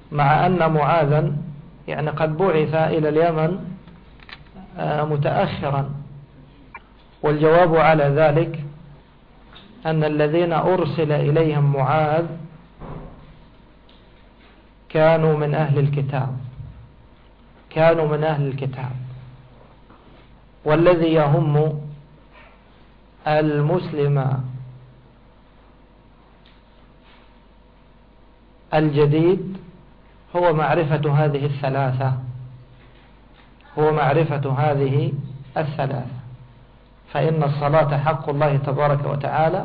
مع أن معاذا يعني قد بعث إلى اليمن متأخرا. والجواب على ذلك أن الذين أرسل إليهم معاذ كانوا من أهل الكتاب، والذي يهم المسلم الجديد هو معرفة هذه الثلاثة، فإن الصلاة حق الله تبارك وتعالى،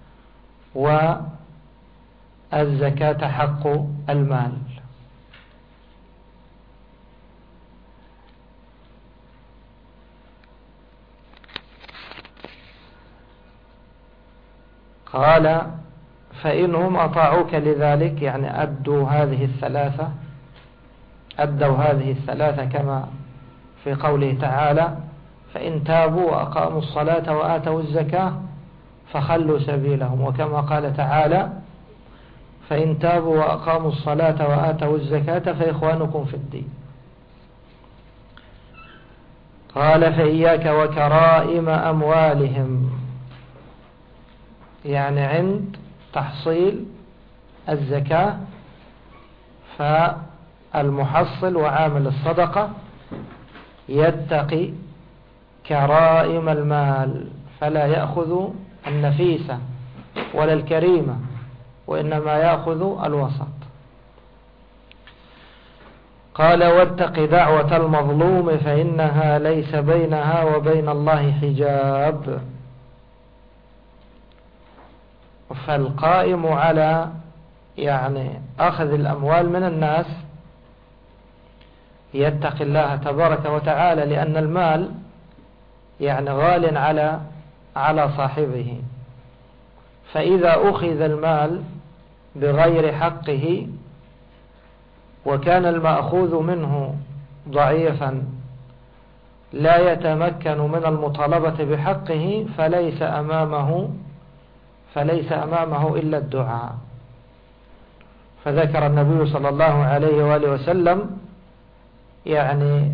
والزكاة حق المال. قال فإنهم أطاعوك لذلك، يعني أدوا هذه الثلاثة كما في قوله تعالى فإن تابوا وأقاموا الصلاة وآتوا الزكاة فخلوا سبيلهم، وكما قال تعالى فإن تابوا وأقاموا الصلاة وآتوا الزكاة فإخوانكم في الدين. قال فإياك وكرائم أموالهم، يعني عند تحصيل الزكاة فالمحصل وعامل الصدقة يتقي كرائم المال، فلا يأخذ النفيسة ولا الكريمة، وإنما يأخذ الوسط. قال واتق دعوة المظلوم فإنها ليس بينها وبين الله حجاب. فالقائم على يعني أخذ الأموال من الناس يتقي الله تبارك وتعالى، لأن المال يعني غال على صاحبه، فإذا أخذ المال بغير حقه وكان المأخوذ منه ضعيفا لا يتمكن من المطالبة بحقه فليس أمامه إلا الدعاء. فذكر النبي صلى الله عليه وآله وسلم يعني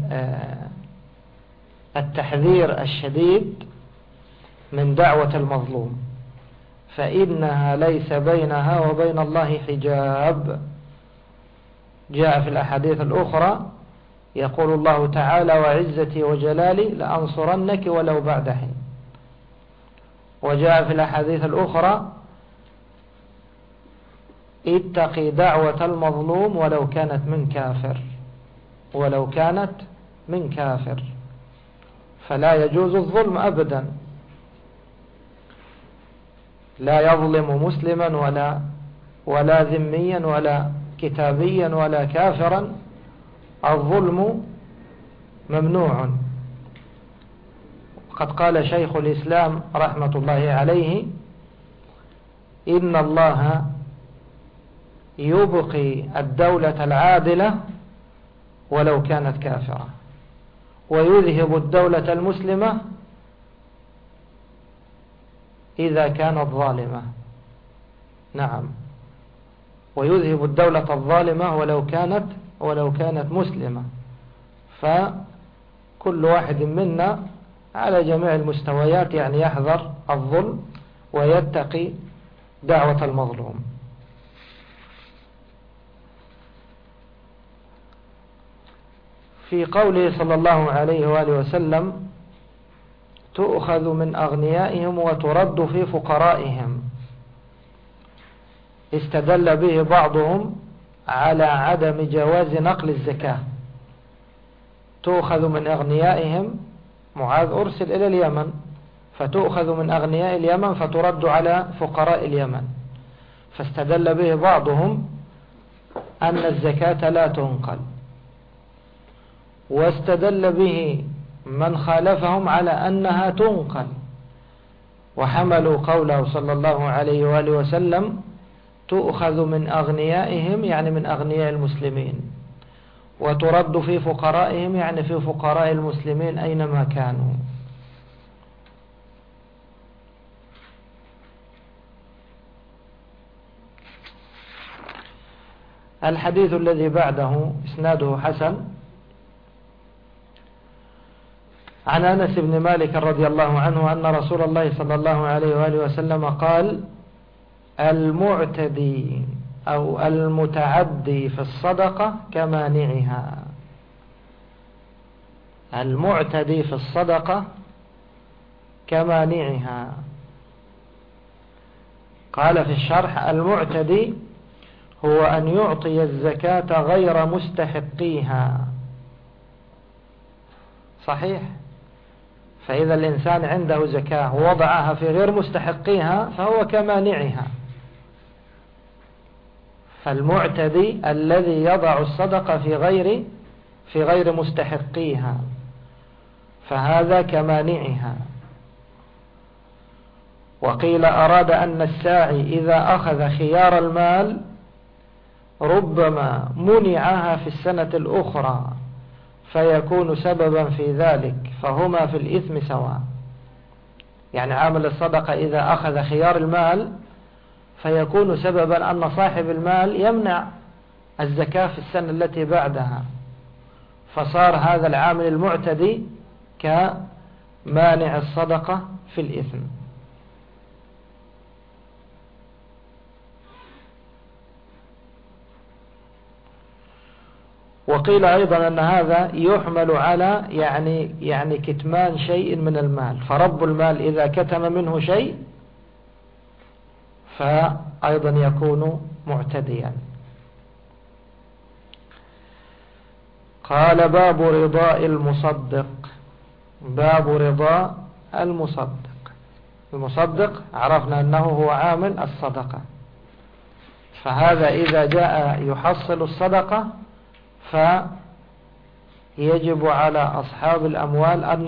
التحذير الشديد من دعوة المظلوم، فإنها ليس بينها وبين الله حجاب. جاء في الأحاديث الأخرى يقول الله تعالى وعزتي وجلالي لأنصرنك ولو بعد حين. وجاء في الأحاديث الأخرى اتقي دعوة المظلوم ولو كانت من كافر، فلا يجوز الظلم أبدا، لا يظلم مسلما ولا ذميا ولا كتابيا ولا كافرا، الظلم ممنوع. قد قال شيخ الإسلام رحمة الله عليه إن الله يبقي الدولة العادلة ولو كانت كافرة، ويذهب الدولة المسلمة إذا كانت ظالمة. نعم، ويذهب الدولة الظالمة ولو كانت مسلمة. فكل واحد منا على جميع المستويات يعني يحذر الظلم ويتقي دعوة المظلوم. في قوله صلى الله عليه وآله وسلم تؤخذ من أغنيائهم وترد في فقرائهم، استدل به بعضهم على عدم جواز نقل الزكاة. تؤخذ من أغنيائهم، معاذ أرسل إلى اليمن، فتؤخذ من أغنياء اليمن فترد على فقراء اليمن، فاستدل به بعضهم أن الزكاة لا تنقل، واستدل به من خالفهم على أنها تنقل، وحملوا قوله صلى الله عليه وآله وسلم تؤخذ من أغنيائهم يعني من أغنياء المسلمين، وترد في فقرائهم يعني في فقراء المسلمين أينما كانوا. الحديث الذي بعده إسناده حسن، عن أنس بن مالك رضي الله عنه أن رسول الله صلى الله عليه وآله وسلم قال: المعتدي أو المتعدي في الصدقة كمانعها. المعتدي في الصدقة كمانعها. قال في الشرح: المعتدي هو أن يعطي الزكاة غير مستحقيها. صحيح، فإذا الإنسان عنده زكاة ووضعها في غير مستحقيها فهو كمانعها. فالمعتدي الذي يضع الصدقة في غير مستحقيها فهذا كمانعها. وقيل أراد أن الساعي إذا أخذ خيار المال ربما منعها في السنة الأخرى فيكون سببا في ذلك، فهما في الإثم سواء. يعني عامل الصدقة إذا أخذ خيار المال فيكون سببا أن صاحب المال يمنع الزكاة في السنة التي بعدها، فصار هذا العامل المعتدي كمانع الصدقة في الإثم. وقيل أيضا أن هذا يحمل على يعني كتمان شيء من المال، فرب المال إذا كتم منه شيء فأيضا يكون معتديا. قال: باب رضاء المصدق. باب رضاء المصدق. المصدق عرفنا أنه هو عامل الصدقة، فهذا إذا جاء يحصل الصدقة فيجب على أصحاب الأموال أن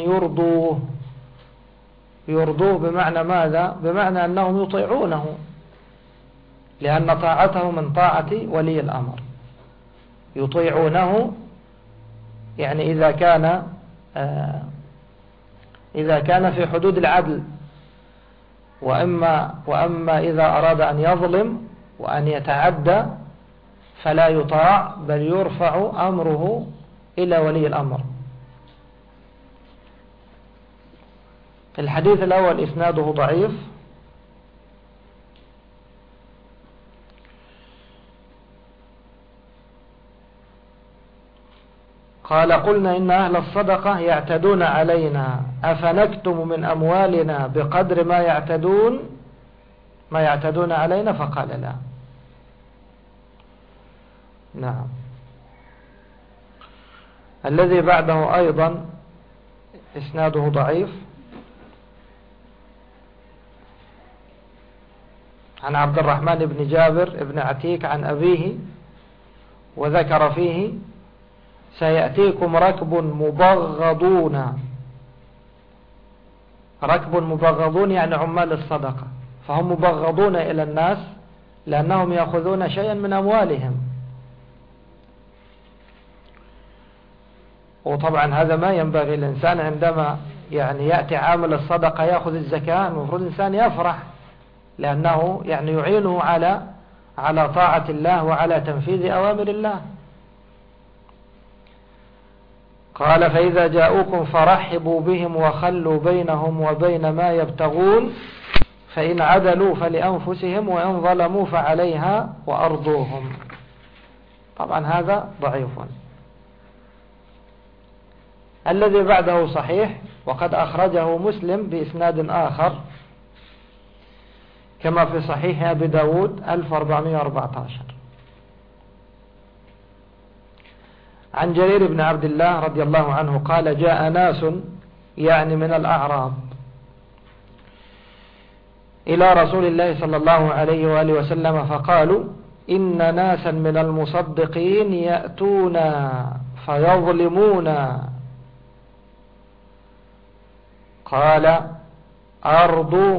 يرضوه بمعنى ماذا؟ بمعنى أنهم يطيعونه، لأن طاعته من طاعة ولي الأمر. يطيعونه يعني إذا كان في حدود العدل، وأما إذا أراد أن يظلم وأن يتعدى فلا يطاع، بل يرفع أمره إلى ولي الأمر. الحديث الأول إسناده ضعيف. قال: قلنا إن أهل الصدقة يعتدون علينا أفنكتم من أموالنا بقدر ما يعتدون علينا؟ فقال: لا. نعم. الذي بعده أيضا إسناده ضعيف، عن عبد الرحمن بن جابر بن عتيك عن أبيه، وذكر فيه: سيأتيكم ركب مبغضون. ركب مبغضون يعني عمال الصدقة، فهم مبغضون إلى الناس لأنهم يأخذون شيئا من أموالهم. وطبعا هذا ما ينبغي الإنسان عندما يأتي عامل الصدقة يأخذ الزكاة، المفروض الإنسان يفرح، لأنه يعينه على طاعة الله وعلى تنفيذ أوامر الله. قال: فإذا جاءوكم فرحبوا بهم وخلوا بينهم وبين ما يبتغون، فإن عدلوا فلأنفسهم وإن ظلموا فعليها وأرضوهم. طبعا هذا ضعيف. الذي بعده صحيح، وقد أخرجه مسلم بإسناد آخر كما في صحيح أبي داود 1414، عن جرير بن عبد الله رضي الله عنه قال: جاء ناس من الأعراب إلى رسول الله صلى الله عليه وآله وسلم فقالوا: إن ناسا من المصدقين يأتونا فيظلمونا. قال: أرضوا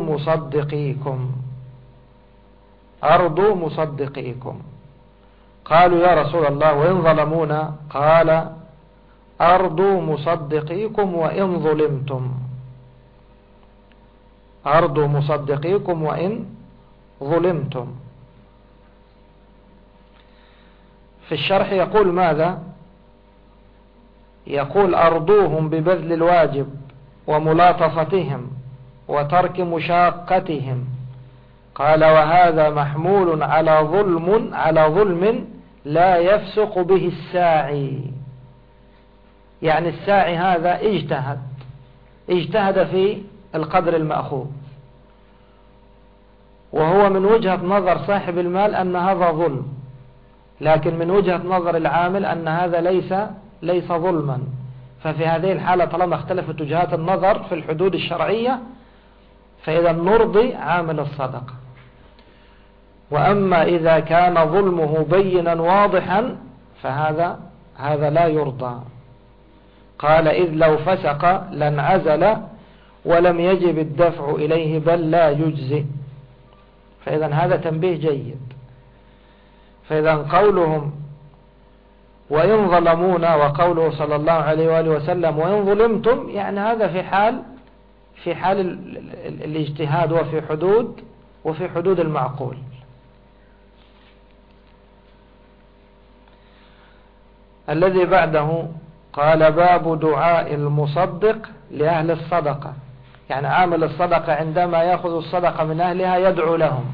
مصدقيكم. قالوا: يا رسول الله وإن ظلمونا؟ قال: أرضوا مصدقيكم وإن ظلمتم. أرضوا مصدقيكم وإن ظلمتم. في الشرح يقول ماذا؟ يقول أرضوهم ببذل الواجب وملاطفتهم وترك مشاقتهم. قال وهذا محمول على ظلم لا يفسق به الساعي. يعني الساعي هذا اجتهد في القدر المأخوذ، وهو من وجهة نظر صاحب المال أن هذا ظلم، لكن من وجهة نظر العامل أن هذا ليس ظلما. ففي هذه الحالة طالما اختلفت وجهات النظر في الحدود الشرعية، فإذا نرضي عامل الصدقة. وأما إذا كان ظلمه بينا واضحا فهذا لا يرضى. قال إذ لو فسق لانعزل ولم يجب الدفع إليه بل لا يجزئ. فإذا هذا تنبيه جيد. فإذا قولهم وإن ظلمونا، وقوله صلى الله عليه وآله وسلم وإن ظلمتم، يعني هذا في حال الاجتهاد وفي حدود المعقول. الذي بعده قال باب دعاء المصدق لأهل الصدقة. يعني عامل الصدقة عندما يأخذ الصدقة من أهلها يدعو لهم،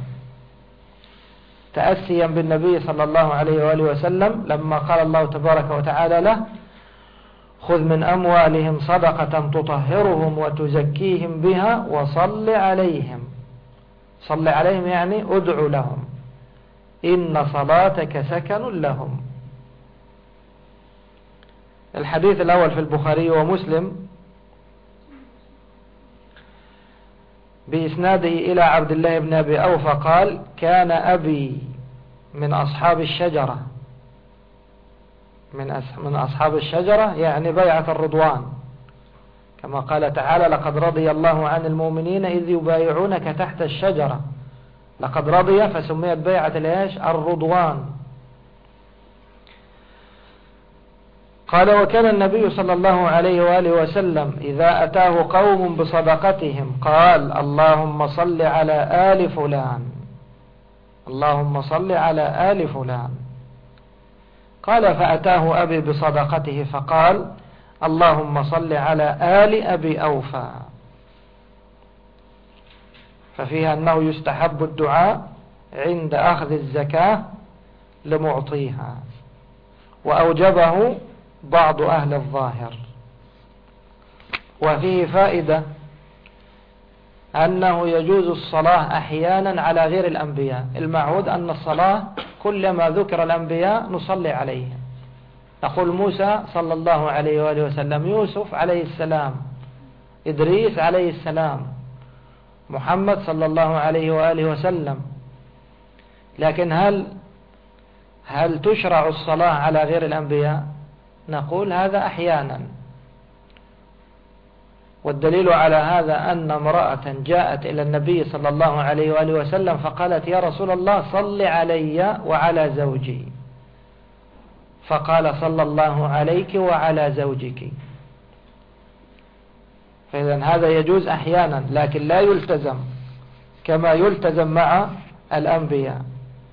تأسيا بالنبي صلى الله عليه وآله وسلم لما قال الله تبارك وتعالى له خذ من أموالهم صدقة تطهرهم وتزكيهم بها وصل عليهم. صل عليهم يعني ادعو لهم، إن صلاتك سكن لهم. الحديث الأول في البخاري ومسلم بإسناده إلى عبد الله بن أبي أوفى قال كان أبي من أصحاب الشجرة. من أصحاب الشجرة يعني بيعة الرضوان، كما قال تعالى لقد رضي الله عن المؤمنين إذ يبايعونك تحت الشجرة. لقد رضي فسميت بيعة الرضوان. قال وكان النبي صلى الله عليه وآله وسلم إذا أتاه قوم بصدقتهم قال اللهم صل على آل فلان، اللهم صل على آل فلان. قال فأتاه أبي بصدقته فقال اللهم صل على آل أبي أوفى. ففيها أنه يستحب الدعاء عند أخذ الزكاة لمعطيها، وأوجبه بعض أهل الظاهر. وفيه فائدة أنه يجوز الصلاة أحيانا على غير الأنبياء. المعهود أن الصلاة كلما ذكر الأنبياء نصلي عليهم. نقول موسى صلى الله عليه وآله وسلم، يوسف عليه السلام، إدريس عليه السلام، محمد صلى الله عليه وآله وسلم. لكن هل تشرع الصلاة على غير الأنبياء؟ نقول هذا أحيانا. والدليل على هذا أن امرأة جاءت إلى النبي صلى الله عليه وآله وسلم فقالت يا رسول الله صل علي وعلى زوجي، فقال صلى الله عليك وعلى زوجك. فإذا هذا يجوز أحيانا، لكن لا يلتزم كما يلتزم مع الأنبياء.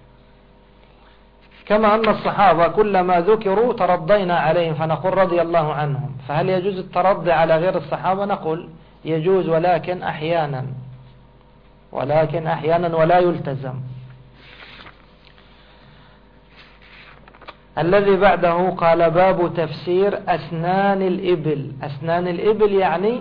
كما أن الصحابة كلما ذكروا ترضينا عليهم فنقول رضي الله عنهم. فهل يجوز الترضي على غير الصحابة؟ نقول يجوز، ولكن أحيانا ولا يلتزم. الذي بعده قال باب تفسير أسنان الإبل. أسنان الإبل يعني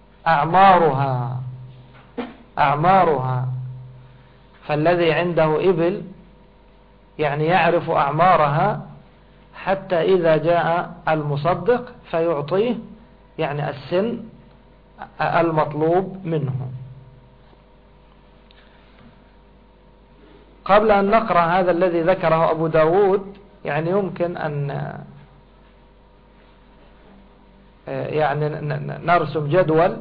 أعمارها. فالذي عنده إبل يعني يعرف أعمارها حتى إذا جاء المصدق فيعطيه يعني السن المطلوب منه. قبل أن نقرأ هذا الذي ذكره أبو داود، يعني يمكن أن يعني نرسم جدول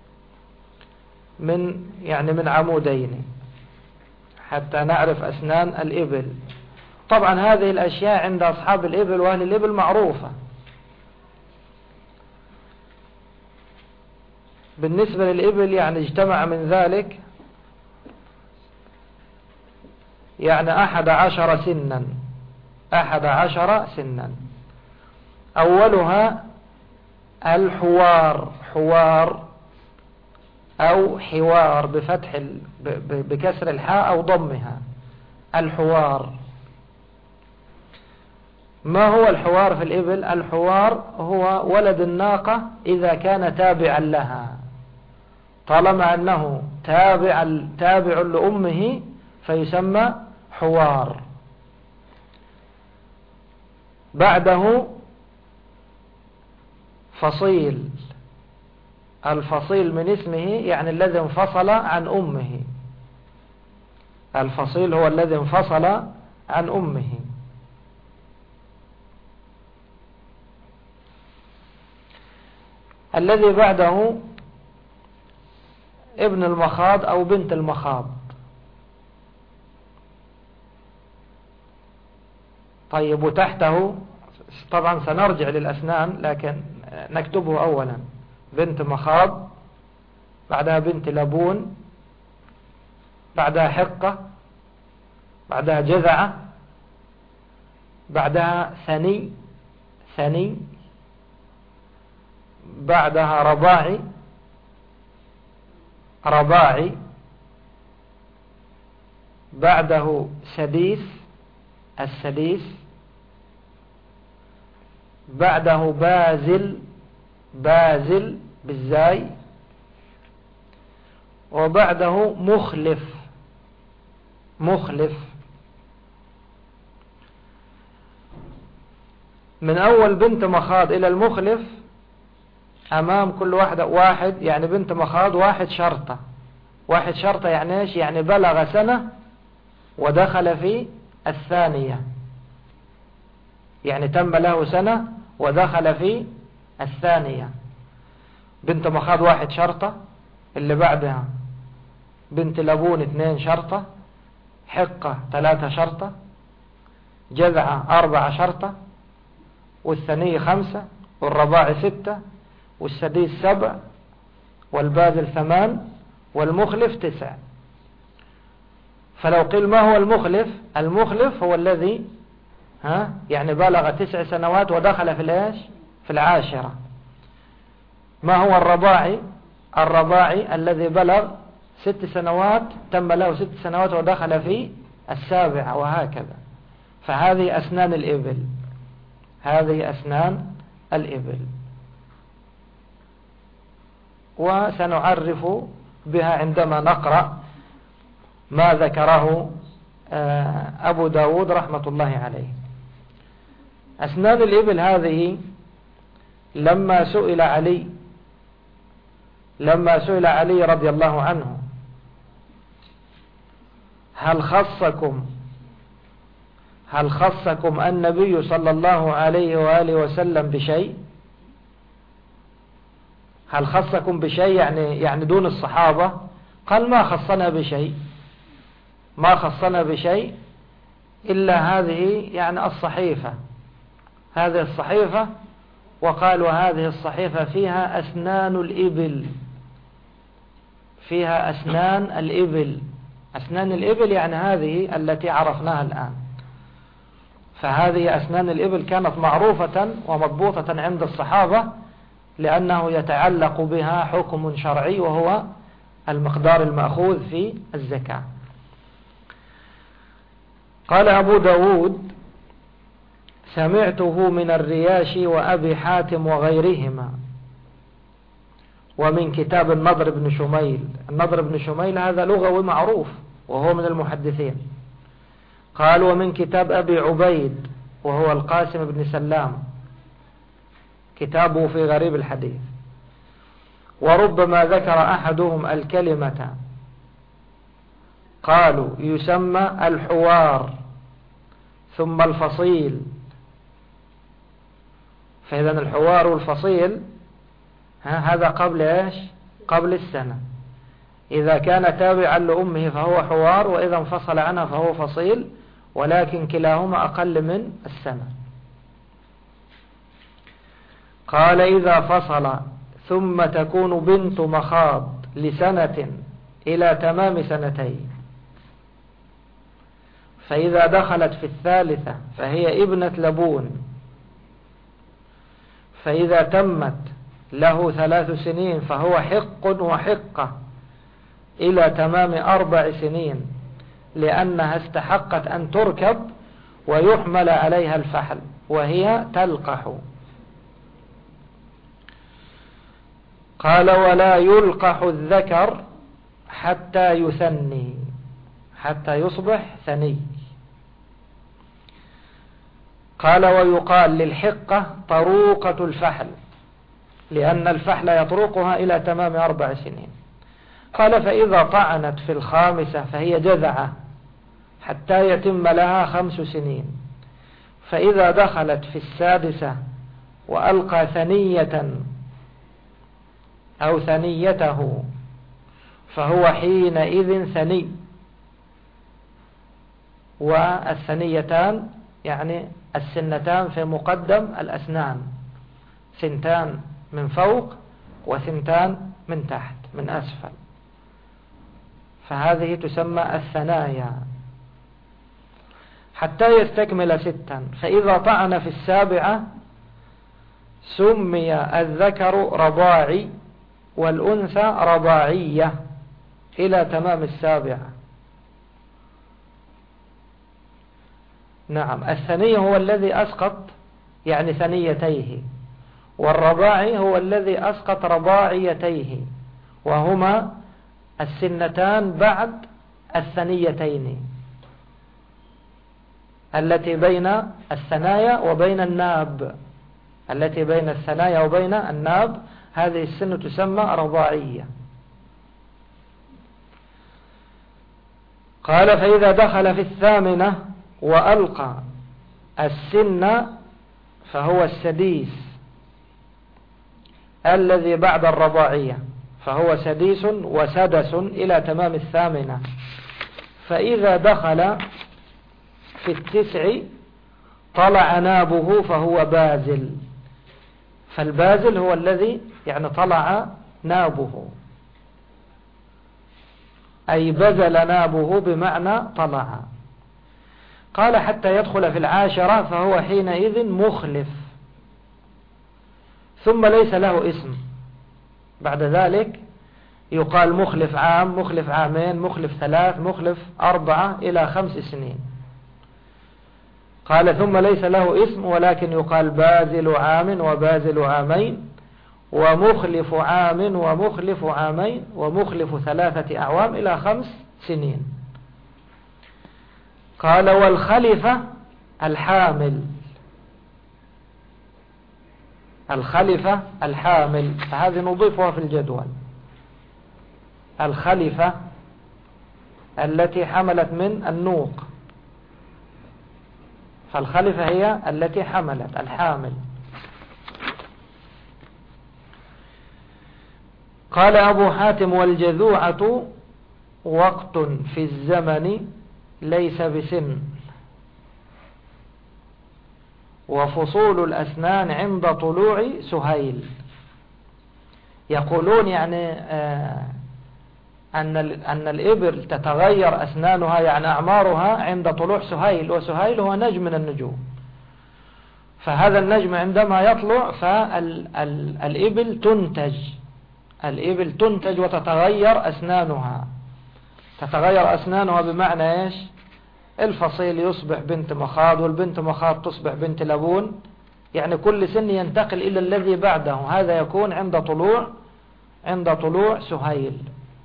من عمودين حتى نعرف أسنان الإبل. طبعا هذه الأشياء عند أصحاب الإبل وأهل الإبل معروفة. بالنسبة للإبل يعني اجتمع من ذلك يعني 11 سنا 11 سنا. أولها الحوار، حوار أو حوار بفتح بكسر الحاء أو ضمها، الحوار. ما هو الحوار في الإبل؟ الحوار هو ولد الناقة إذا كان تابعا لها، طالما أنه تابع لأمه فيسمى حوار. بعده فصيل، الفصيل من اسمه يعني الذي انفصل عن أمه، الفصيل هو الذي انفصل عن أمه. الذي بعده ابن المخاض أو بنت المخاض. طيب، وتحته طبعا سنرجع للأسنان لكن نكتبه أولا: بنت مخاض، بعدها بنت لبون، بعدها حقة، بعدها جذعة، بعدها ثني، بعدها رباعي، بعده السديس، بعده بازل بالزاي، وبعده مخلف. من أول بنت مخاض إلى المخلف أمام كل واحد يعني بنت مخاض واحد شرطة يعني إيش؟ يعني بلغ سنة ودخل في الثانية، يعني تم له سنة ودخل في الثانية. بنت مخاض 1 شرطة، اللي بعدها بنت لبون 2 شرطة، حقة 3 شرطة، جذعة 4 شرطة، والثنية 5، والرباع 6، والسديس 7، والبازل 8، والمخلف 9. فلو قيل ما هو المخلف؟ المخلف هو الذي يعني بلغ 9 سنوات ودخل في الايش؟ في 10. ما هو الرباعي الذي بلغ 6 سنوات، تم له 6 سنوات ودخل في 7، وهكذا. فهذه أسنان الإبل، وسنعرف بها عندما نقرأ ما ذكره أبو داود رحمة الله عليه. أسنان الإبل هذه لما سئل علي رضي الله عنه: هل خصكم النبي صلى الله عليه وآله وسلم بشيء؟ هل خصكم بشيء يعني دون الصحابة؟ قال: ما خصنا بشيء إلا هذه يعني الصحيفة، هذه الصحيفة. وقال: وهذه الصحيفة فيها أسنان الإبل، أسنان الإبل يعني هذه التي عرفناها الآن. فهذه أسنان الإبل كانت معروفة ومضبوطة عند الصحابة، لأنه يتعلق بها حكم شرعي وهو المقدار المأخوذ في الزكاة. قال أبو داود: سمعته من الرياشي وأبي حاتم وغيرهما، ومن كتاب النضر بن شميل. النضر بن شميل هذا لغوي معروف وهو من المحدثين. قال: ومن كتاب أبي عبيد وهو القاسم بن سلام، كتابه في غريب الحديث. وربما ذكر أحدهم الكلمة، قالوا يسمى الحوار ثم الفصيل. فإذا الحوار والفصيل هذا قبل إيش؟ قبل السنة. إذا كان تابعا لأمه فهو حوار، وإذا انفصل عنها فهو فصيل، ولكن كلاهما أقل من السنة. قال: إذا فصل ثم تكون بنت مخاض لسنة إلى تمام 2 سنين، فإذا دخلت في الثالثة فهي ابنة لبون، فإذا تمت له 3 سنين فهو حق وحقة إلى تمام 4 سنين، لأنها استحقت أن تركب ويحمل عليها الفحل وهي تلقح. قال ولا يلقح الذكر حتى يثني، حتى يصبح ثني. قال ويقال للحقة طروقة الفحل، لأن الفحل يطرقها إلى تمام 4 سنين. قال فإذا طعنت في الخامسة فهي جذعة حتى يتم لها 5 سنين، فإذا دخلت في السادسة وألقى ثنية أو ثنيته فهو حينئذ ثني. والثنيتان يعني السنتان في مقدم الأسنان، 2 من فوق و2 من تحت من أسفل، فهذه تسمى الثنايا حتى يستكمل 6. فإذا طعن في السابعة سمي الذكر رضاعي والأنثى رضاعية إلى تمام 7. نعم، الثني هو الذي أسقط يعني ثنيتيه، والرضاعي هو الذي أسقط رضاعيتيه، وهما السنتان بعد الثنيتين التي بين الثنايا وبين الناب، التي بين الثنايا وبين الناب، هذه السن تسمى رضاعية. قال فإذا دخل في 8 وألقى السن فهو السديس الذي بعد الرضاعية، فهو سديس وسدس إلى تمام 8. فإذا دخل في 9 طلع نابه فهو بازل، فالبازل هو الذي يعني طلع نابه، أي بزل نابه بمعنى طلع. قال حتى يدخل في 10 فهو حينئذ مخلف، ثم ليس له اسم. بعد ذلك يقال مخلف عام، مخلف عامين، مخلف 3، مخلف 4 إلى 5 سنين. قال ثم ليس له اسم، ولكن يقال بازل عام وبازل عامين ومخلف عام ومخلف عامين ومخلف 3 أعوام إلى 5 سنين. قال والخلفة الحامل، الخلفة الحامل، فهذه نضيفها في الجدول. الخلفة التي حملت من النوق، فالخلفة هي التي حملت، الحامل. قال أبو حاتم والجذوعة وقت في الزمن ليس بسن، وفصول الأسنان عند طلوع سهيل. يقولون يعني أن الإبل تتغير أسنانها يعني أعمارها عند طلوع سهيل، وسهيل هو نجم من النجوم، فهذا النجم عندما يطلع فالإبل تنتج، الإبل تنتج وتتغير أسنانها. تتغير أسنانها بمعنى إيش؟ الفصيل يصبح بنت مخاض، والبنت مخاض تصبح بنت لبون، يعني كل سن ينتقل إلى الذي بعده. هذا يكون عند طلوع سهيل.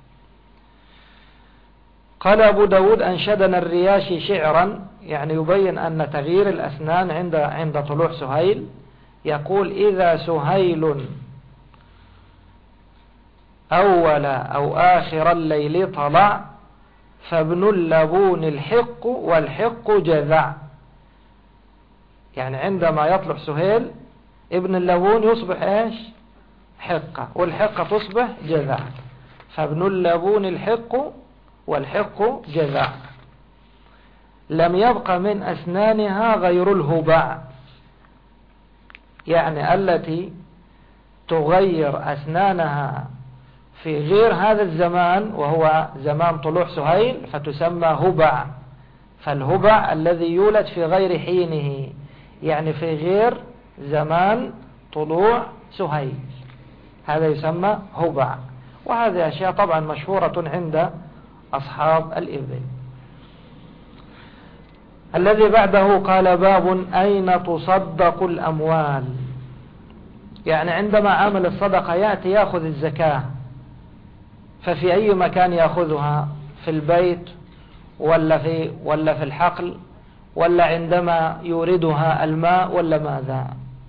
قال أبو داود أنشدنا الرياشي شعرا، يعني يبين أن تغيير الأسنان عند طلوع سهيل. يقول إذا سهيل أول أو آخر الليل طلع فابن اللبون الحق والحق جذع. يعني عندما يطلع سهيل ابن اللبون يصبح إيش؟ حقة، والحقة تصبح جذع، فابن اللبون الحق والحق جذع. لم يبق من أسنانها غير الهبع، يعني التي تغير أسنانها في غير هذا الزمان وهو زمان طلوع سهيل فتسمى هبع، فالهبع الذي يولد في غير حينه، يعني في غير زمان طلوع سهيل، هذا يسمى هبع. وهذه أشياء طبعا مشهورة عند أصحاب الإبل. الذي بعده قال باب أين تصدق الأموال، يعني عندما عامل الصدقة يأتي يأخذ الزكاة، ففي أي مكان يأخذها؟ في البيت ولا في الحقل ولا عندما يوردها الماء ولا ماذا؟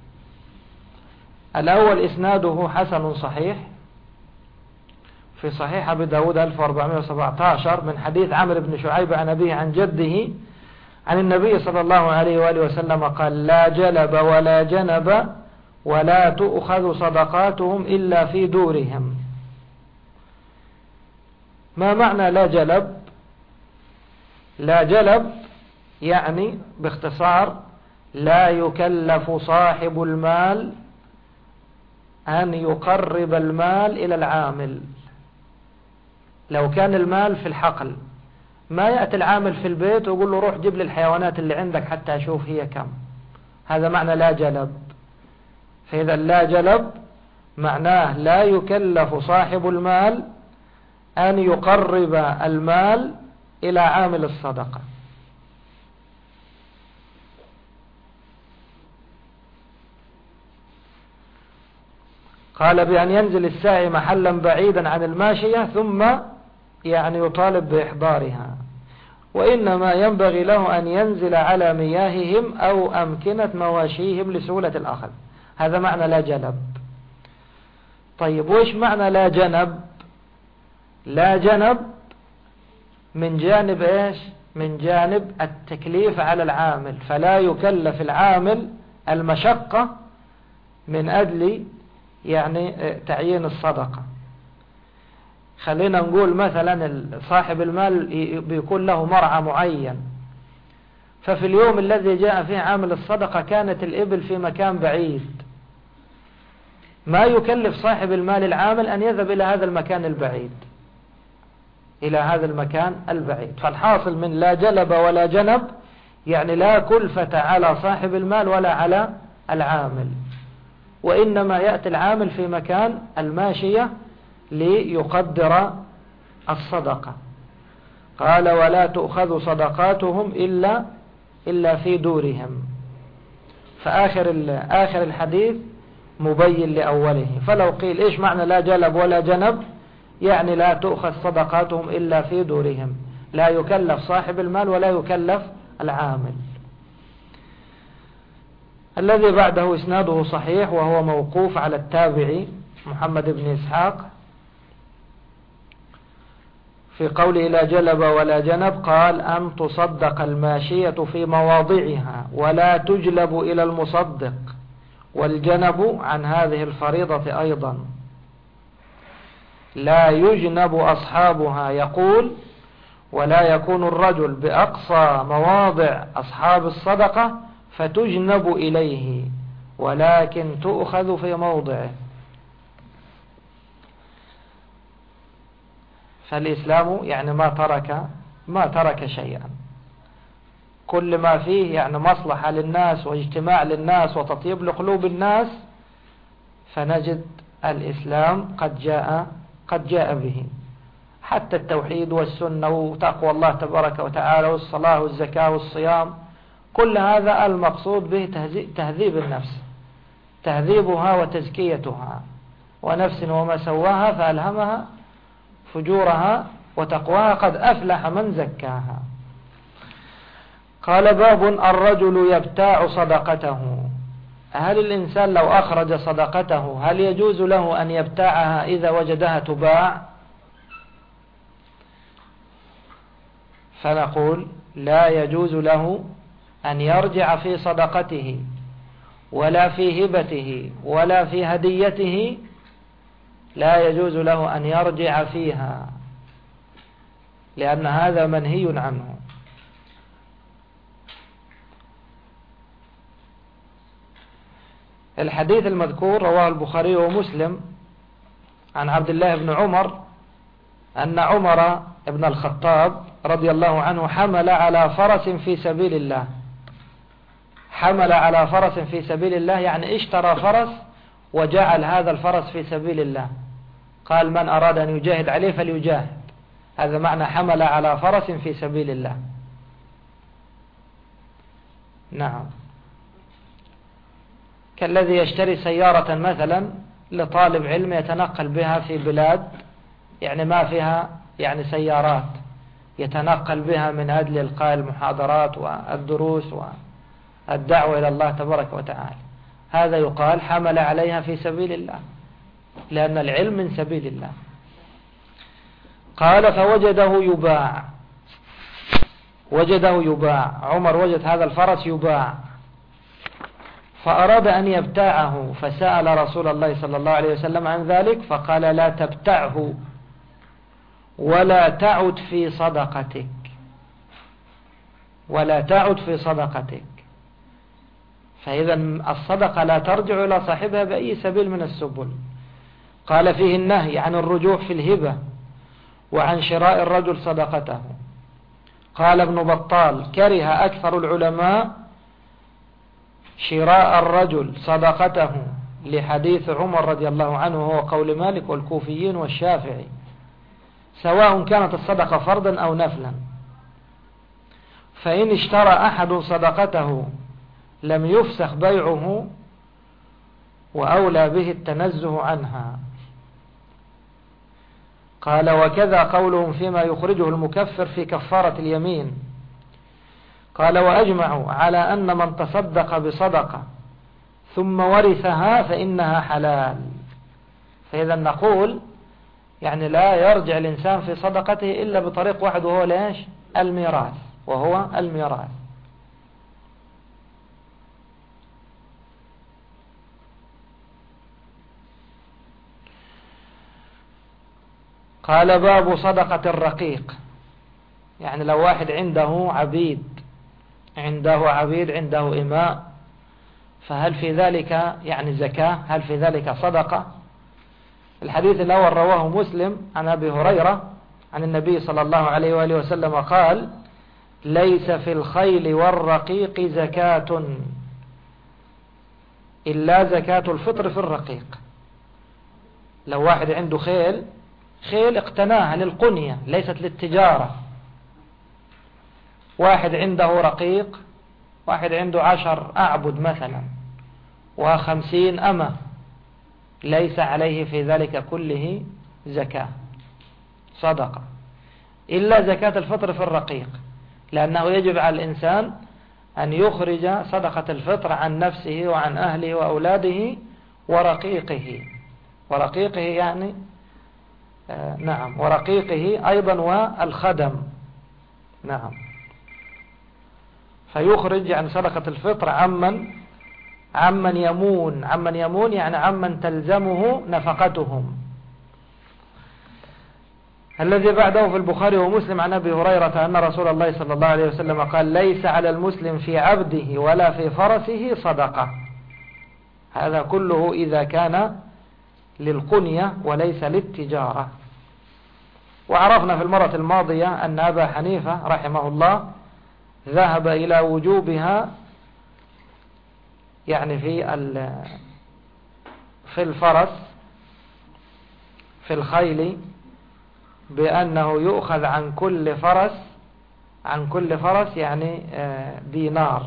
الأول إسناده حسن صحيح في صحيح أبي داود 1417 من حديث عمرو بن شعيب عن أبيه عن جده عن النبي صلى الله عليه وآله وسلم قال لا جلب ولا جنب ولا تؤخذ صدقاتهم إلا في دورهم. ما معنى لا جلب؟ لا جلب يعني باختصار لا يكلف صاحب المال أن يقرب المال إلى العامل. لو كان المال في الحقل ما يأتي العامل في البيت ويقول له روح جيب لي الحيوانات اللي عندك حتى أشوف هي كم. هذا معنى لا جلب. فإذا لا جلب معناه لا يكلف صاحب المال أن يقرب المال إلى عامل الصدقة. قال بأن ينزل الساعي محلا بعيدا عن الماشية ثم يعني يطالب بإحضارها، وإنما ينبغي له أن ينزل على مياههم أو أمكنة مواشيهم لسهولة الأخذ. هذا معنى لا جلب. طيب وإيش معنى لا جنب؟ لا جنب من جانب إيش؟ من جانب التكليف على العامل، فلا يكلف العامل المشقة من أجل يعني تعيين الصدقة. خلينا نقول مثلا صاحب المال بيكون له مرعى معين، ففي اليوم الذي جاء فيه عامل الصدقة كانت الإبل في مكان بعيد، ما يكلف صاحب المال العامل أن يذهب إلى هذا المكان البعيد، إلى هذا المكان البعيد. فالحاصل من لا جلب ولا جنب يعني لا كلفة على صاحب المال ولا على العامل، وإنما يأتي العامل في مكان الماشية ليقدر الصدقة. قال ولا تؤخذ صدقاتهم إلا في دورهم. فآخر الحديث مبين لأوله. فلو قيل إيش معنى لا جلب ولا جنب؟ يعني لا تؤخذ صدقاتهم إلا في دورهم، لا يكلف صاحب المال ولا يكلف العامل. الذي بعده إسناده صحيح وهو موقوف على التابعي محمد بن إسحاق في قوله لا جلب ولا جنب، قال أن تصدق الماشية في مواضعها ولا تجلب إلى المصدق، والجنب عن هذه الفريضة أيضا لا يجنب أصحابها. يقول ولا يكون الرجل بأقصى مواضع أصحاب الصدقة فتجنب إليه، ولكن تؤخذ في موضعه. فالإسلام يعني ما ترك شيئا، كل ما فيه يعني مصلحة للناس واجتماع للناس وتطيب لقلوب الناس، فنجد الإسلام قد جاء به. حتى التوحيد والسنة وتقوى الله تبارك وتعالى والصلاة والزكاة والصيام، كل هذا المقصود به تهذيب النفس، تهذيبها وتزكيتها، ونفس وما سواها فألهمها فجورها وتقواها قد أفلح من زكاها. قال باب الرجل يبتاع صدقته. هل الإنسان لو أخرج صدقته هل يجوز له أن يبتاعها إذا وجدها تباع؟ فنقول لا يجوز له أن يرجع في صدقته ولا في هبته ولا في هديته، لا يجوز له أن يرجع فيها، لأن هذا منهي عنه. الحديث المذكور رواه البخاري ومسلم عن عبد الله بن عمر أن عمر بن الخطاب رضي الله عنه حمل على فرس في سبيل الله. حمل على فرس في سبيل الله يعني اشترى فرس وجعل هذا الفرس في سبيل الله، قال من أراد أن يجاهد عليه فليجاهد. هذا معنى حمل على فرس في سبيل الله. نعم، كالذي يشتري سيارة مثلا لطالب علم يتنقل بها في بلاد يعني ما فيها يعني سيارات، يتنقل بها من أجل إلقاء المحاضرات والدروس والدعوة إلى الله تبارك وتعالى، هذا يقال حمل عليها في سبيل الله، لأن العلم من سبيل الله. قال فوجده يباع، وجده يباع، عمر وجد هذا الفرس يباع، فأراد أن يبتاعه، فسأل رسول الله صلى الله عليه وسلم عن ذلك، فقال لا تبتعه ولا تعد في صدقتك، ولا تعد في صدقتك. فإذا الصدقة لا ترجع إلى صاحبها بأي سبيل من السبل. قال فيه النهي عن الرجوع في الهبة وعن شراء الرجل صدقته. قال ابن بطال كره أكثر العلماء شراء الرجل صدقته لحديث عمر رضي الله عنه، هو قول مالك والكوفيين والشافعي، سواء كانت الصدقة فرضا أو نفلا. فإن اشترى أحد صدقته لم يفسخ بيعه، وأولى به التنزه عنها. قال وكذا قولهم فيما يخرجه المكفر في كفارة اليمين. قال وأجمعوا على أن من تصدق بصدقة ثم ورثها فإنها حلال. فإذا نقول يعني لا يرجع الإنسان في صدقته إلا بطريق واحد، وهو ليش؟ الميراث، وهو الميراث. قال باب صدقة الرقيق، يعني لو واحد عنده عبيد، عنده إماء، فهل في ذلك يعني زكاة؟ هل في ذلك صدقة؟ الحديث الأول رواه مسلم عن أبي هريرة عن النبي صلى الله عليه وآله وسلم قال ليس في الخيل والرقيق زكاة إلا زكاة الفطر في الرقيق. لو واحد عنده خيل اقتناها للقنية ليست للتجارة، واحد عنده رقيق، واحد عنده 10 أعبد مثلا و50 أمة، ليس عليه في ذلك كله زكاة صدقة إلا زكاة الفطر في الرقيق، لأنه يجب على الإنسان أن يخرج صدقة الفطر عن نفسه وعن أهله وأولاده ورقيقه يعني نعم، ورقيقه أيضا والخدم. نعم، فيخرج عن صدقة الفطر عمن يمون يعني عمن تلزمه نفقتهم. الذي بعده في البخاري ومسلم عن أبي هريرة أن رسول الله صلى الله عليه وسلم قال ليس على المسلم في عبده ولا في فرسه صدقة. هذا كله إذا كان للقنية وليس للتجارة. وعرفنا في المرة الماضية أن أبا حنيفة رحمه الله ذهب إلى وجوبها يعني في الفرس، في الخيل، بأنه يؤخذ عن كل فرس يعني دينار.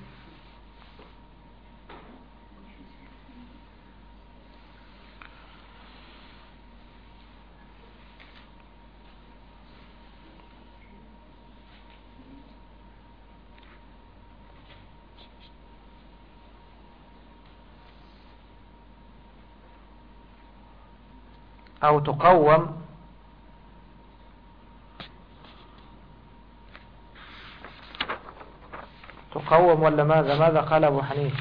أو تقوم ولا ماذا قال أبو حنيفة؟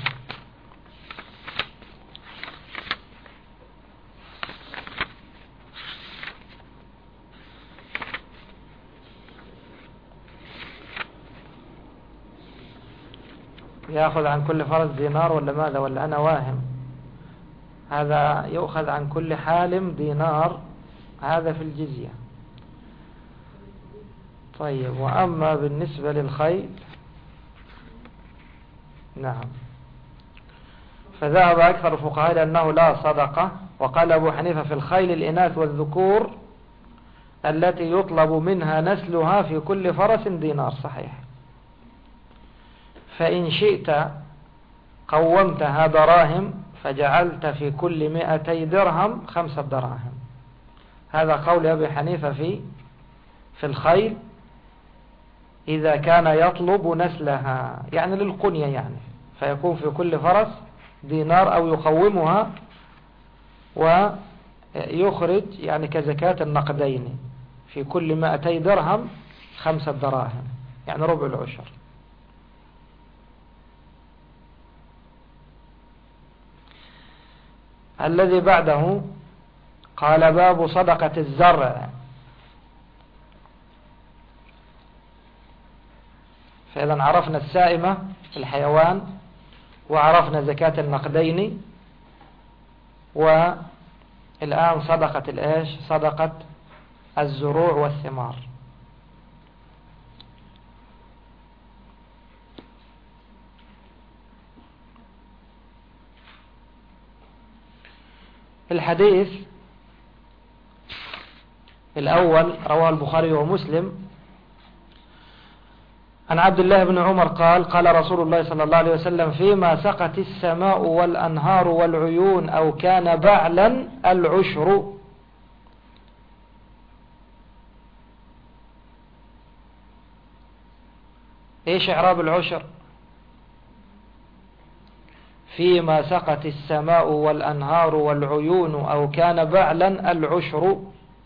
يأخذ عن كل فرس دينار ولا ماذا؟ ولا أنا واهم؟ هذا يؤخذ عن كل حالم دينار، هذا في الجزية. طيب، وأما بالنسبة للخيل، نعم، فذهب أكثر الفقهاء لأنه لا صدقة. وقال أبو حنيفة في الخيل الإناث والذكور التي يطلب منها نسلها في كل فرس دينار. صحيح. فإن شئت قومتها دراهم فجعلت في كل 200 درهم 5 دراهم. هذا قول أبي حنيفة في الخيل إذا كان يطلب نسلها، يعني للقنية، يعني فيكون في كل فرس دينار، أو يقومها ويخرج يعني كزكاة النقدين في كل 200 درهم 5 دراهم، يعني ربع العشر. الذي بعده قال باب صدقة الزرع. فإذا عرفنا السائمة في الحيوان، وعرفنا زكاة النقدين، والآن صدقة الإيش؟ صدقة الزروع والثمار. الحديث الأول رواه البخاري ومسلم عن عبد الله بن عمر قال: قال رسول الله صلى الله عليه وسلم: فيما سقت السماء والأنهار والعيون أو كان بعلا العشر. ايش اعراب العشر؟ فيما سقت السماء والأنهار والعيون أو كان بعلا العشر.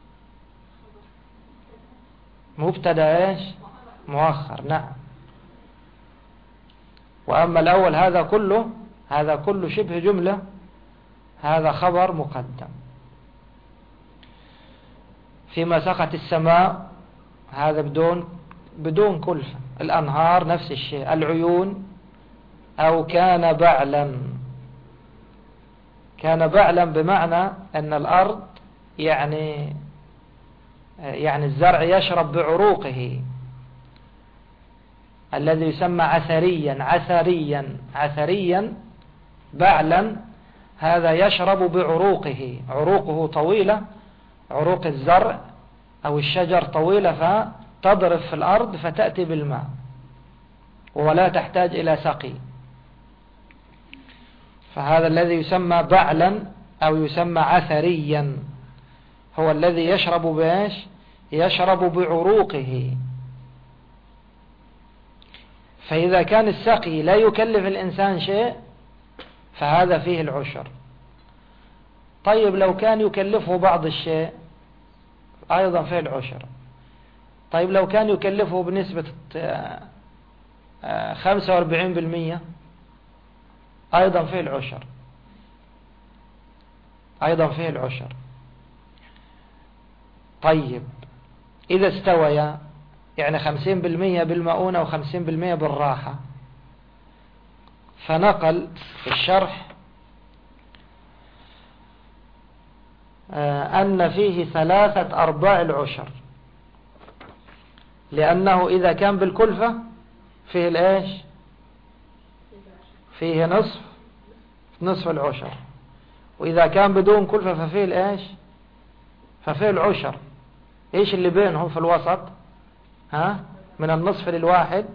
مبتدا ايش؟ مؤخر. نعم. وأما الأول هذا كله شبه جملة، هذا خبر مقدم. فيما سقت السماء هذا بدون كلفة. الأنهار نفس الشيء. العيون أو كان بعلا بمعنى أن الأرض يعني الزرع يشرب بعروقه، الذي يسمى عثريا بعلا، هذا يشرب بعروقه. عروقه طويلة، عروق الزرع أو الشجر طويلة، فتضرب في الأرض فتأتي بالماء ولا تحتاج إلى سقي. فهذا الذي يسمى بعلا أو يسمى عثريا هو الذي يشرب بإيش؟ يشرب بعروقه. فإذا كان السقي لا يكلف الإنسان شيء فهذا فيه العشر. طيب لو كان يكلفه بعض الشيء أيضا فيه العشر. طيب لو كان يكلفه بنسبة 45% أيضا فيه العشر. طيب إذا استويا، يعني 50% بالمؤونة و50% بالراحة، فنقل في الشرح أن فيه 3/4 العشر، لأنه إذا كان بالكلفة فيه الإيش؟ فيه نصف العشر. وإذا كان بدون كلفة ففيه الإيش؟ ففيه العشر. إيش اللي بينهم في الوسط؟ من النصف للواحد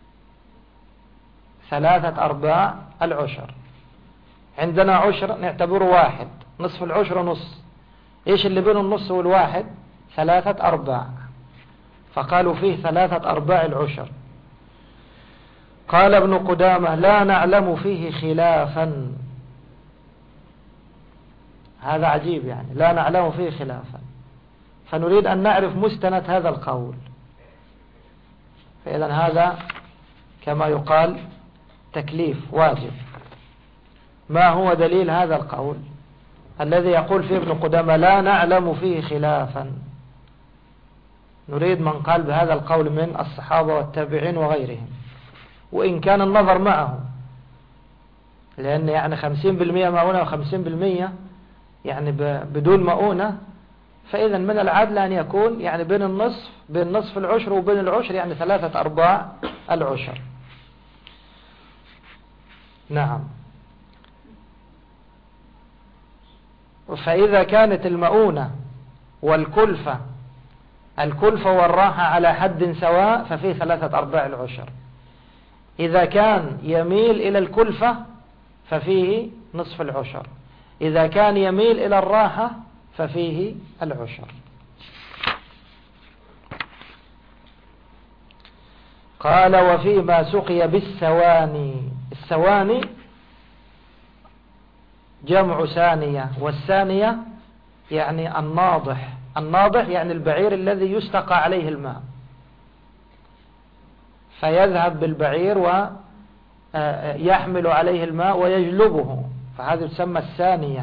3/4 العشر. عندنا عشر نعتبره واحد، نصف العشر نص. إيش اللي بين النص والواحد؟ 3/4. فقالوا فيه 3/4 العشر. قال ابن قدامة: لا نعلم فيه خلافا. هذا عجيب، يعني لا نعلم فيه خلافا، فنريد أن نعرف مستند هذا القول. فإذا هذا كما يقال تكليف واجب. ما هو دليل هذا القول الذي يقول فيه ابن قدامة لا نعلم فيه خلافا؟ نريد من قال بهذا القول من الصحابة والتابعين وغيرهم، وإن كان النظر معه، لأن يعني 50% مؤونة و50% يعني بدون مؤونة، فإذا من العدل أن يكون يعني بين نصف العشر وبين العشر يعني 3/4 العشر. نعم. فإذا كانت المؤونة والكلفة والراحة على حد سواء ففيه 3/4 العشر. إذا كان يميل إلى الكلفة ففيه نصف العشر. إذا كان يميل إلى الراحة ففيه العشر. قال وفيما سقي بالسواني. السواني جمع ثانية، والثانية يعني الناضح يعني البعير الذي يستقى عليه الماء، فيذهب بالبعير ويحمل عليه الماء ويجلبه، فهذا يسمى الثانية.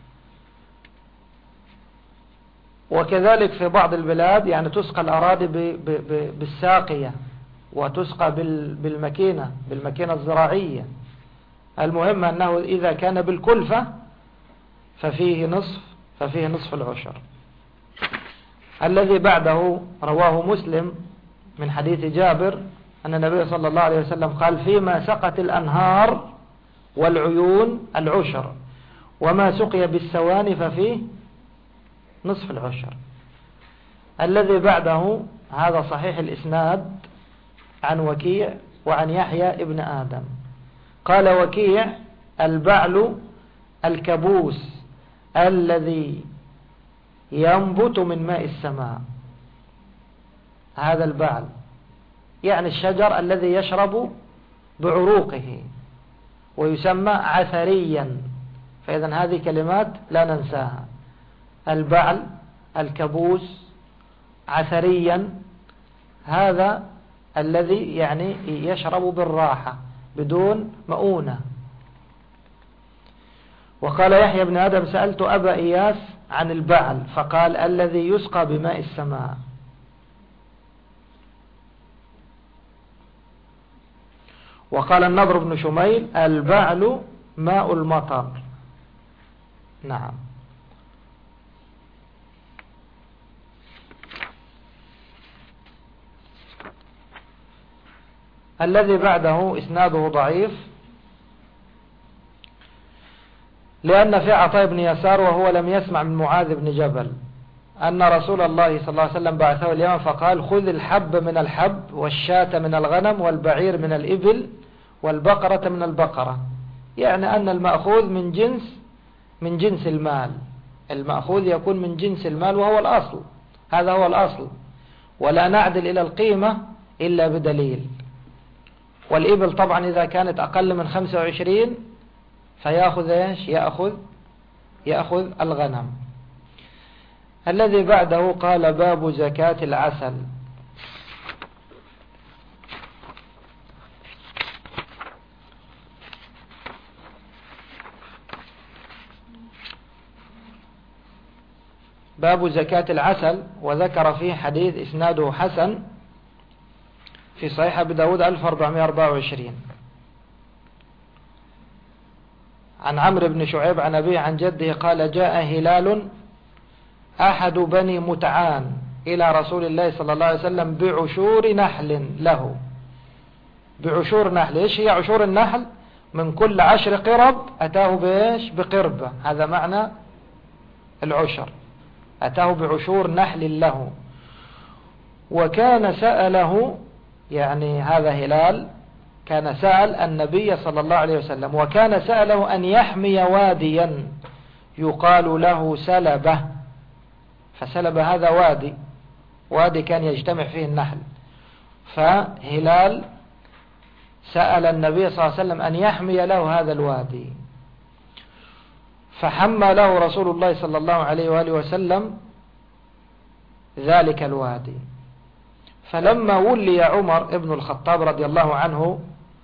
وكذلك في بعض البلاد يعني تسقى الأراضي بالساقية، وتسقى بالمكينة الزراعية. المهم أنه إذا كان بالكلفة ففيه نصف العشر. الذي بعده رواه مسلم من حديث جابر أن النبي صلى الله عليه وسلم قال فيما سقت الأنهار والعيون العشر، وما سقي بالسواني ففيه نصف العشر. الذي بعده هذا صحيح الإسناد عن وكيع وعن يحيى ابن آدم. قال وكيع البعل الكبوس الذي ينبت من ماء السماء. هذا البعل يعني الشجر الذي يشرب بعروقه ويسمى عثريا. فإذا هذه كلمات لا ننساها: البعل، الكبوس، عثريا، هذا الذي يعني يشرب بالراحة بدون مؤونة. وقال يحيى بن آدم سألت أبا إياس عن البعل فقال الذي يسقى بماء السماء. وقال النضر بن شميل البعل ماء المطر. نعم. الذي بعده إسناده ضعيف لأن في عطاء بن يسار وهو لم يسمع من معاذ بن جبل أن رسول الله صلى الله عليه وسلم بعثه اليمن فقال خذ الحب من الحب والشاة من الغنم والبعير من الإبل والبقرة من البقرة، يعني أن المأخوذ من جنس المال. المأخوذ يكون من جنس المال وهو الأصل، هذا هو الأصل، ولا نعدل إلى القيمة إلا بدليل. والإبل طبعا إذا كانت أقل من 25 فيأخذ إيش؟ يأخذ الغنم. الذي بعده قال باب زكاة العسل. باب زكاة العسل، وذكر فيه حديث إسناده حسن في صحيح أبي داود 1424 عن عمرو بن شعيب عن أبيه عن جده قال جاء هلال أحد بني متعان إلى رسول الله صلى الله عليه وسلم بعشور نحل له. بعشور نحل، إيش هي عشور النحل؟ من كل 10 قرب أتاه بإيش؟ بقربة، هذا معنى العشر، أتاه بعشور نحل له. وكان سأله، يعني هذا هلال كان سأل النبي صلى الله عليه وسلم، وكان سأله أن يحمي واديا يقال له سلبة. فسلبة هذا وادي كان يجتمع فيه النحل. فهلال سأل النبي صلى الله عليه وسلم أن يحمي له هذا الوادي، فحمى له رسول الله صلى الله عليه وآله وسلم ذلك الوادي. فلما ولي عمر ابن الخطاب رضي الله عنه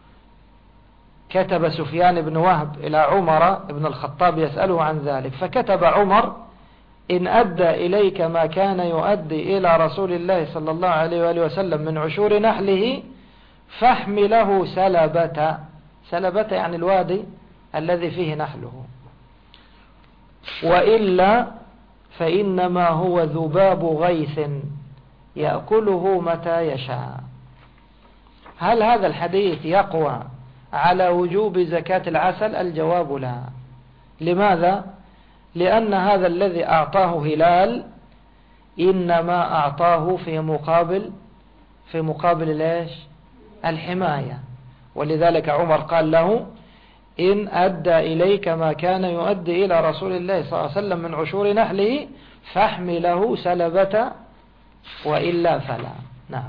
كتب سفيان بن وهب إلى عمر ابن الخطاب يسأله عن ذلك، فكتب عمر إن أدى إليك ما كان يؤدي إلى رسول الله صلى الله عليه وآله وسلم من عشور نحله فاحمله سلبة. سلبة يعني الوادي الذي فيه نحله، وإلا فإنما هو ذباب غيث يأكله متى يشاء. هل هذا الحديث يقوى على وجوب زكاة العسل؟ الجواب لا. لماذا؟ لأن هذا الذي أعطاه هلال إنما أعطاه في مقابل ليش؟ الحماية. ولذلك عمر قال له: إن أدى إليك ما كان يؤدي إلى رسول الله صلى الله عليه وسلم من عشور نحله فاحمله سلبة وإلا فلا. نعم.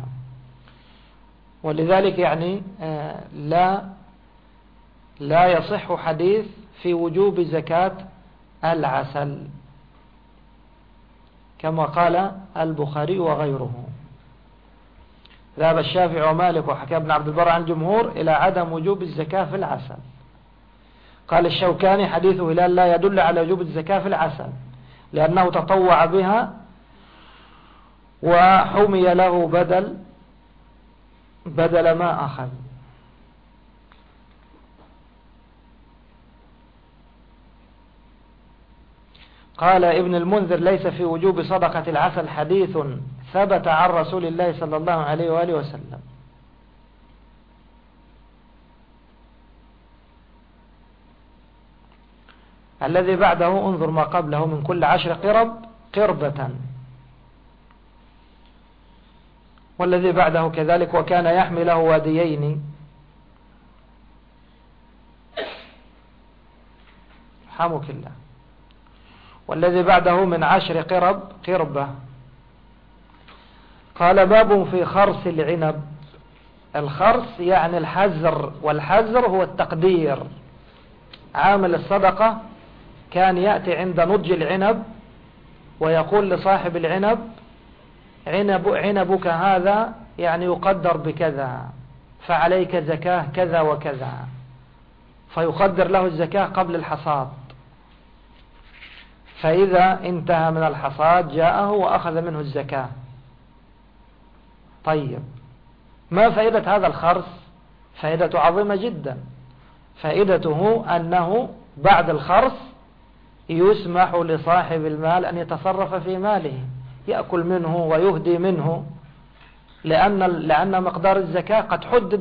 ولذلك يعني لا يصح حديث في وجوب زكاة العسل كما قال البخاري وغيره. ذهب الشافعي ومالك وحكى ابن عبد البر عن الجمهور إلى عدم وجوب الزكاة في العسل. قال الشوكاني: حديث هلال لا يدل على وجوب الزكاة في العسل لأنه تطوع بها وحمي له بدل ما أخذ. قال ابن المنذر: ليس في وجوب صدقة العسل حديث ثبت عن رسول الله صلى الله عليه وآله وسلم. الذي بعده انظر ما قبله: من كل 10 قرب قربة. والذي بعده كذلك: وكان يحمله واديين. رحمك الله. والذي بعده: من 10 قرب قربة. قال: باب في خرص العنب. الخرص يعني الحزر، والحزر هو التقدير. عامل الصدقة كان يأتي عند نضج العنب ويقول لصاحب العنب: عنبك هذا يعني يقدر بكذا، فعليك زكاة كذا وكذا، فيقدر له الزكاة قبل الحصاد. فإذا انتهى من الحصاد جاءه وأخذ منه الزكاة. طيب، ما فائدة هذا الخرص؟ فائدة عظيمة جدا. فائدته أنه بعد الخرص يسمح لصاحب المال أن يتصرف في ماله، يأكل منه ويهدي منه، لأن مقدار الزكاة قد حدد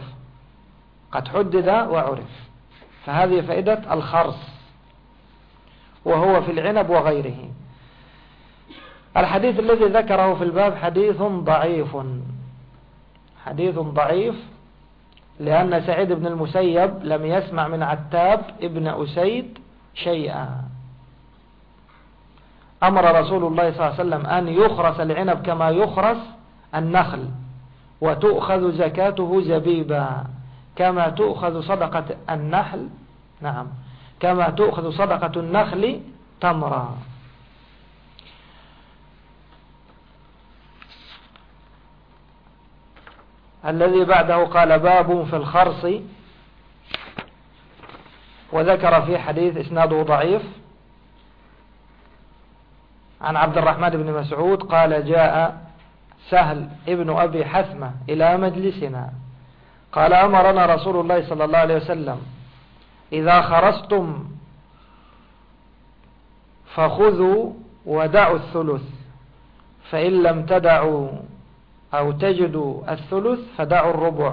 وعرف. فهذه فائدة الخرص، وهو في العنب وغيره. الحديث الذي ذكره في الباب حديث ضعيف لأن سعيد بن المسيب لم يسمع من عتاب ابن أسيد شيئا. أمر رسول الله صلى الله عليه وسلم أن يخرس العنب كما يخرس النخل، وتؤخذ زكاته زبيبا كما تؤخذ صدقة النحل. نعم، كما تؤخذ صدقة النخل تمرا. الذي بعده قال: باب في الخرص. وذكر في حديث إسناده ضعيف عن عبد الرحمن بن مسعود قال: جاء سهل ابن أبي حثمة إلى مجلسنا قال: أمرنا رسول الله صلى الله عليه وسلم: إذا خرستم فخذوا ودعوا الثلث، فإن لم تدعوا أو تجدوا الثلث فدعوا الربع.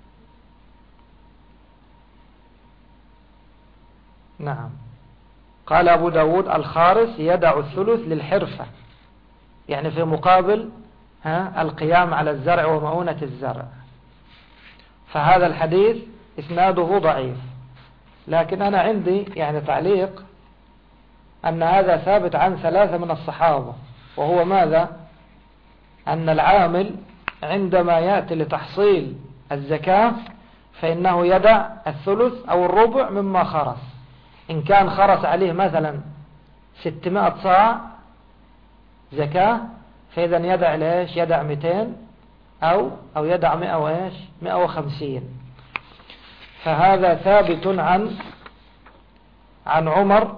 نعم. قال أبو داود: الخارس يدع الثلث للحرفة، يعني في مقابل القيام على الزرع ومؤونة الزرع. فهذا الحديث إسناده ضعيف، لكن أنا عندي يعني تعليق أن هذا ثابت عن 3 من الصحابة. وهو ماذا؟ أن العامل عندما يأتي لتحصيل الزكاة فإنه يدع الثلث أو الربع مما خرس. إن كان خرس عليه مثلا 600 صاع زكاة، فإذا يدع ليش؟ يدع 200 أو يدع 150. فهذا ثابت عن عمر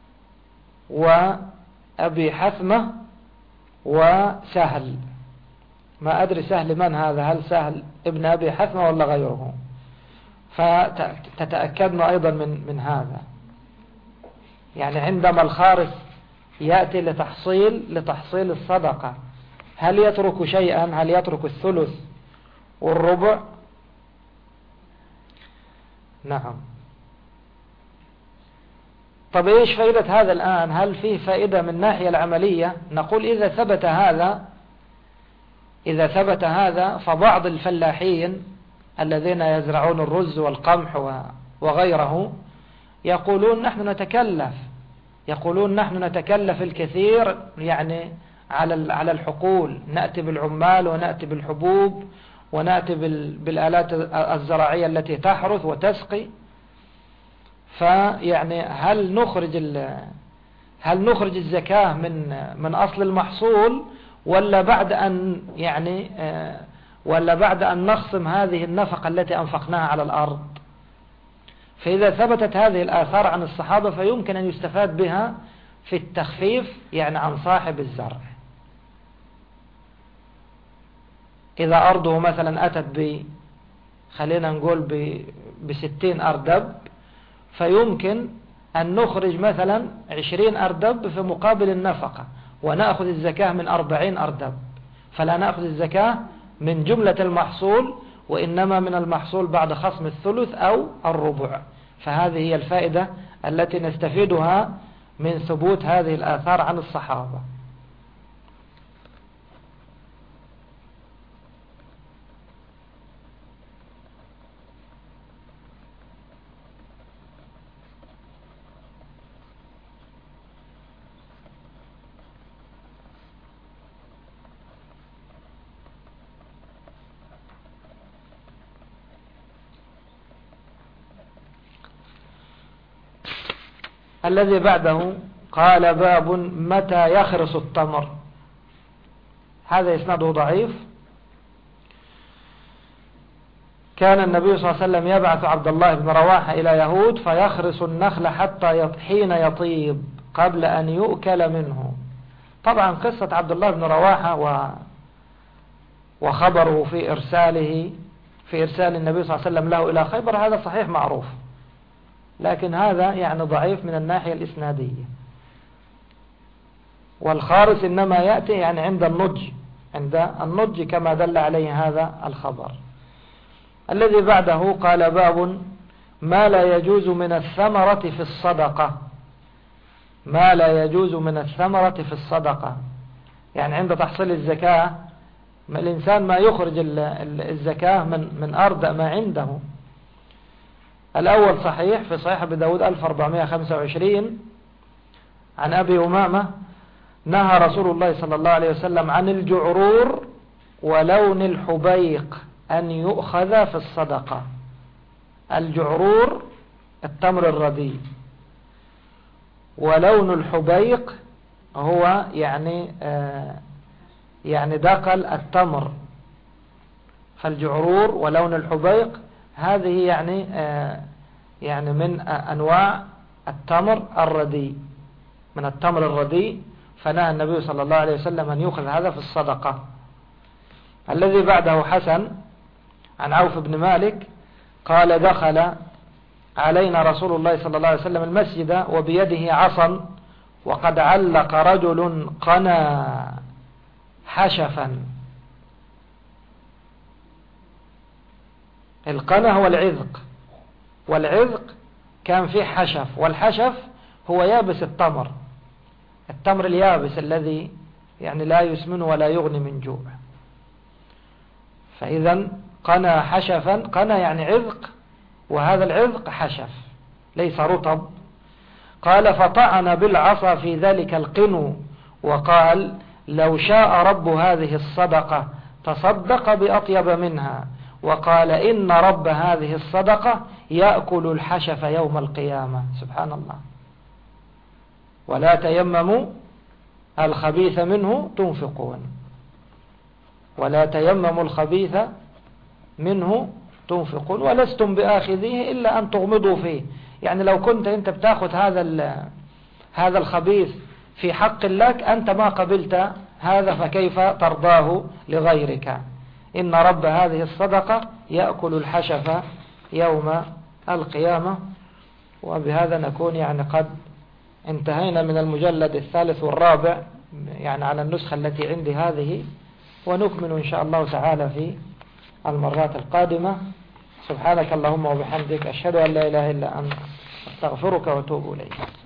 وأبي حثمة وسهل. ما أدري سهل من هذا، هل سهل ابن أبي حثمة ولا غيره؟ فتتأكدنا أيضا من هذا. يعني عندما الخارس يأتي لتحصيل الصدقة، هل يترك شيئا؟ هل يترك الثلث والربع؟ نعم. طب إيش فائدة هذا الآن؟ هل فيه فائدة من الناحية العملية؟ نقول إذا ثبت هذا فبعض الفلاحين الذين يزرعون الرز والقمح وغيره يقولون نحن نتكلف الكثير يعني على الحقول، نأتي بالعمال ونأتي بالحبوب ونأتي بالآلات الزراعية التي تحرث وتسقي، فيعني هل نخرج الزكاة من أصل المحصول ولا بعد أن نخصم هذه النفقة التي أنفقناها على الأرض؟ فإذا ثبتت هذه الآثار عن الصحابة فيمكن أن يستفاد بها في التخفيف يعني عن صاحب الزرع. إذا أرضه مثلا أتت خلينا نقول ب60 أردب، فيمكن أن نخرج مثلا 20 أردب في مقابل النفقة ونأخذ الزكاة من 40 أردب، فلا نأخذ الزكاة من جملة المحصول وإنما من المحصول بعد خصم الثلث أو الربع. فهذه هي الفائدة التي نستفيدها من ثبوت هذه الآثار عن الصحابة. الذي بعده قال باب متى يخرس التمر. هذا إسناده ضعيف. كان النبي صلى الله عليه وسلم يبعث عبد الله بن رواحة إلى يهود فيخرس النخل حتى حين يطيب قبل أن يؤكل منه. طبعا قصة عبد الله بن رواحة وخبره في إرسال النبي صلى الله عليه وسلم له إلى خيبر هذا صحيح معروف، لكن هذا يعني ضعيف من الناحية الإسنادية. والخارس إنما يأتي يعني عند النضج كما دل عليه هذا الخبر. الذي بعده قال باب ما لا يجوز من الثمرة في الصدقة. ما لا يجوز من الثمرة في الصدقة يعني عند تحصيل الزكاة الإنسان ما يخرج الزكاة من أردأ ما عنده. الأول صحيح في صحيح أبي داود 1425 عن أبي أمامة نهى رسول الله صلى الله عليه وسلم عن الجعرور ولون الحبيق أن يؤخذ في الصدقة. الجعرور التمر الرديء، ولون الحبيق هو يعني دقل التمر. فالجعرور ولون الحبيق هذه يعني من أنواع التمر الرديء، من التمر الرديء، فنهى النبي صلى الله عليه وسلم أن يؤخذ هذا في الصدقة. الذي بعده حسن عن عوف بن مالك قال دخل علينا رسول الله صلى الله عليه وسلم المسجد وبيده عصا وقد علق رجل قنا حشفا. القنا هو العذق، والعذق كان فيه حشف، والحشف هو يابس التمر اليابس الذي يعني لا يسمن ولا يغني من جوع. فإذا قنا حشفا، قنا يعني عذق، وهذا العذق حشف ليس رطب. قال فطعن بالعصا في ذلك القنو وقال لو شاء رب هذه الصدقة تصدق بأطيب منها، وقال إن رب هذه الصدقة يأكل الحشف يوم القيامة. سبحان الله. ولا تيمموا الخبيث منه تنفقون، ولا تيمموا الخبيث منه تنفقون ولستم بآخذيه إلا أن تغمضوا فيه. يعني لو كنت أنت بتاخذ هذا الخبيث في حق لك أنت ما قبلت هذا، فكيف ترضاه لغيرك؟ إن رب هذه الصدقة يأكل الحشف يوم القيامة. وبهذا نكون يعني قد انتهينا من المجلد الثالث والرابع يعني على النسخة التي عندي هذه، ونكمل إن شاء الله تعالى في المرات القادمة. سبحانك اللهم وبحمدك، أشهد أن لا إله إلا أنت، أستغفرك وأتوب إليك.